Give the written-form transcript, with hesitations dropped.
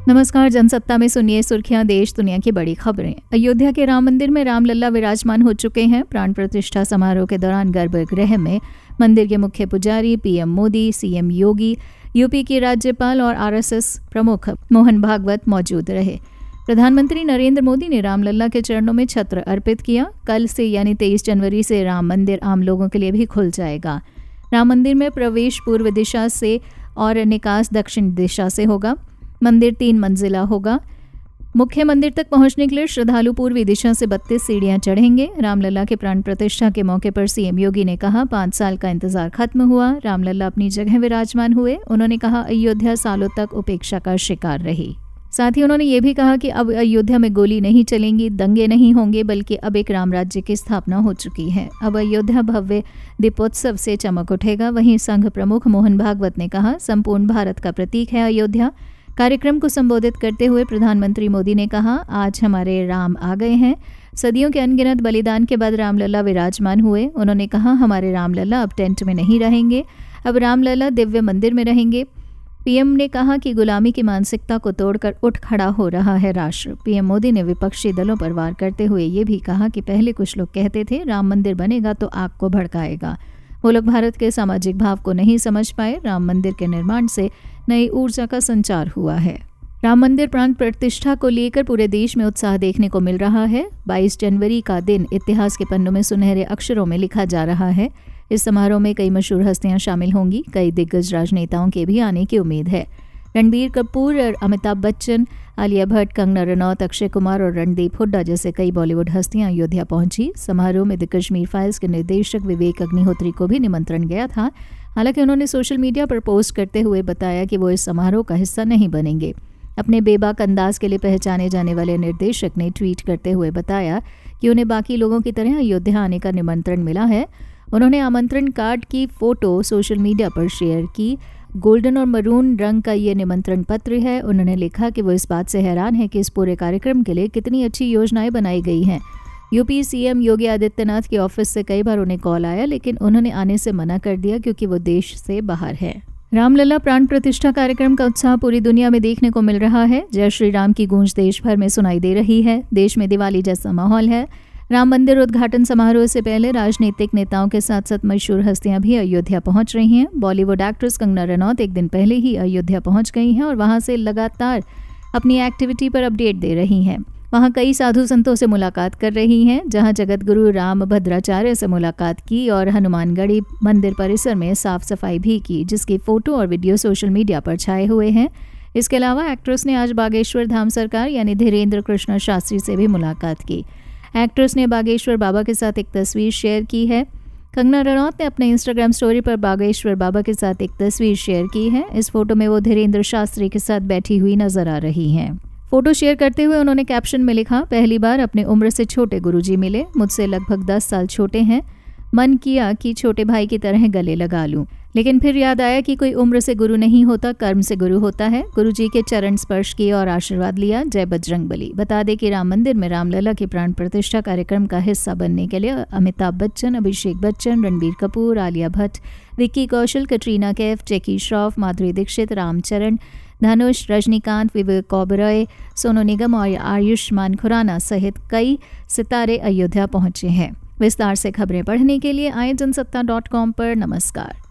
नमस्कार, जनसत्ता में सुनिए सुर्खियां, देश दुनिया की बड़ी खबरें। अयोध्या के राम मंदिर में रामलला विराजमान हो चुके हैं। प्राण प्रतिष्ठा समारोह के दौरान गर्भगृह में मंदिर के मुख्य पुजारी PM Modi, CM Yogi, UP के राज्यपाल और आरएसएस प्रमुख मोहन भागवत मौजूद रहे। प्रधानमंत्री नरेंद्र मोदी ने रामलला के चरणों में छत्र अर्पित किया। कल से यानी 23 जनवरी से राम मंदिर आम लोगों के लिए भी खुल जाएगा। राम मंदिर में प्रवेश पूर्व दिशा से और निकास दक्षिण दिशा से होगा। मंदिर 3 मंजिला होगा। मुख्य मंदिर तक पहुंचने के लिए श्रद्धालु पूर्वी दिशा से 32 सीढ़ियां चढ़ेंगे। रामलला के प्राण प्रतिष्ठा के मौके पर सीएम योगी ने कहा, 5 साल का इंतजार खत्म हुआ, रामलला अपनी जगह विराजमान हुए। उन्होंने कहा, अयोध्या सालों तक उपेक्षा का शिकार रही। साथ ही उन्होंने ये भी कहा कि अब अयोध्या में गोली नहीं चलेंगी, दंगे नहीं होंगे, बल्कि अब एक राम राज्य की स्थापना हो चुकी है। अब अयोध्या भव्य दीपोत्सव से चमक उठेगा। वहीं संघ प्रमुख मोहन भागवत ने कहा, संपूर्ण भारत का प्रतीक है अयोध्या। कार्यक्रम को संबोधित करते हुए प्रधानमंत्री मोदी ने कहा, आज हमारे राम आ गए हैं। सदियों के अनगिनत बलिदान के बाद रामलला विराजमान हुए। उन्होंने कहा, हमारे रामलला अब टेंट में नहीं रहेंगे, अब रामलला दिव्य मंदिर में रहेंगे। पीएम ने कहा कि गुलामी की मानसिकता को तोड़कर उठ खड़ा हो रहा है राष्ट्र। पीएम मोदी ने विपक्षी दलों पर वार करते हुए ये भी कहा कि पहले कुछ लोग कहते थे राम मंदिर बनेगा तो आग को भड़काएगा। वो लोग भारत के सामाजिक भाव को नहीं समझ पाए। राम मंदिर के निर्माण से नई ऊर्जा का संचार हुआ है। राम मंदिर प्राण प्रतिष्ठा को लेकर पूरे देश में उत्साह देखने को मिल रहा है। 22 जनवरी का दिन इतिहास के पन्नों में सुनहरे अक्षरों में लिखा जा रहा है। इस समारोह में कई मशहूर हस्तियां शामिल होंगी। कई दिग्गज राजनेताओं के भी आने की उम्मीद है। रणबीर कपूर और अमिताभ बच्चन, आलिया भट्ट, कंगना रनौत, अक्षय कुमार और रणदीप हुड्डा जैसे कई बॉलीवुड हस्तियां अयोध्या पहुंची। समारोह में द कश्मीर फाइल्स के निर्देशक विवेक अग्निहोत्री को भी निमंत्रण गया था। हालांकि उन्होंने सोशल मीडिया पर पोस्ट करते हुए बताया कि वो इस समारोह का हिस्सा नहीं बनेंगे। अपने बेबाक अंदाज के लिए पहचाने जाने वाले निर्देशक ने ट्वीट करते हुए बताया कि उन्हें बाकी लोगों की तरह अयोध्या आने का निमंत्रण मिला है। उन्होंने आमंत्रण कार्ड की फोटो सोशल मीडिया पर शेयर की। गोल्डन और मरून रंग का ये निमंत्रण पत्र है। उन्होंने लिखा कि वो इस बात से हैरान है कि इस पूरे कार्यक्रम के लिए कितनी अच्छी योजनाएं बनाई गई हैं। यूपी सीएम योगी आदित्यनाथ के ऑफिस से कई बार उन्हें कॉल आया, लेकिन उन्होंने आने से मना कर दिया क्योंकि वो देश से बाहर है। रामलला प्राण प्रतिष्ठा कार्यक्रम का उत्साह पूरी दुनिया में देखने को मिल रहा है। जय श्री राम की गूंज देश भर में सुनाई दे रही है। देश में दिवाली जैसा माहौल है। राम मंदिर उद्घाटन समारोह से पहले राजनीतिक नेताओं के साथ साथ मशहूर हस्तियां भी अयोध्या पहुंच रही हैं। बॉलीवुड एक्ट्रेस कंगना रनौत एक दिन पहले ही अयोध्या पहुंच गई हैं और वहां से लगातार अपनी एक्टिविटी पर अपडेट दे रही हैं। वहां कई साधु संतों से मुलाकात कर रही हैं, जहां जगत गुरु राम भद्राचार्य से मुलाकात की और हनुमानगढ़ी मंदिर परिसर में साफ सफाई भी की, जिसकी फोटो और वीडियो सोशल मीडिया पर छाए हुए हैं। इसके अलावा एक्ट्रेस ने आज बागेश्वर धाम सरकार यानी धीरेन्द्र कृष्ण शास्त्री से भी मुलाकात की। एक्ट्रेस ने बागेश्वर बाबा के साथ एक तस्वीर शेयर की है। कंगना रनौत ने अपने इंस्टाग्राम स्टोरी पर बागेश्वर बाबा के साथ एक तस्वीर शेयर की है। इस फोटो में वो धीरेन्द्र शास्त्री के साथ बैठी हुई नजर आ रही हैं। फोटो शेयर करते हुए उन्होंने कैप्शन में लिखा, पहली बार अपने उम्र से छोटे गुरुजी मिले, मुझसे लगभग 10 साल छोटे हैं। मन किया कि छोटे भाई की तरह गले लगा लूं, लेकिन फिर याद आया कि कोई उम्र से गुरु नहीं होता, कर्म से गुरु होता है। गुरुजी के चरण स्पर्श किए और आशीर्वाद लिया। जय बजरंगबली। बता दें कि राम मंदिर में रामलला के प्राण प्रतिष्ठा कार्यक्रम का हिस्सा बनने के लिए अमिताभ बच्चन, अभिषेक बच्चन, रणबीर कपूर, आलिया भट्ट, विक्की कौशल, कटरीना कैफ, जैकी श्रॉफ, माधुरी दीक्षित, रामचरण, धनुष, रजनीकांत, विवेक ओबरॉय, सोनू निगम और आयुष्मान खुराना सहित कई सितारे अयोध्या पहुंचे हैं। विस्तार से खबरें पढ़ने के लिए आए जनसत्ता.com पर। नमस्कार।